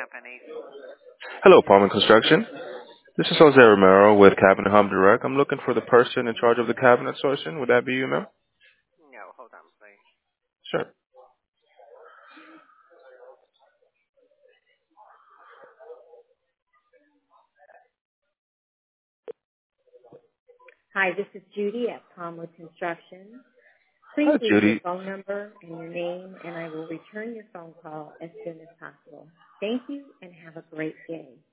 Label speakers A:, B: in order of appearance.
A: can I?
B: Hello, Palmer Construction. This is Jose Romero with Cabinet Hub Direct. I'm looking for the person in charge of the cabinet sourcing. Would that be you, ma'am?
A: No, hold on, please.
B: Sure.
C: Hi, this is Judy at Palmwood Construction.
B: Hi,
C: Please leave your
B: Judy.
C: phone number and your name, and I will return your phone call as soon as possible. Thank you, and have a great day.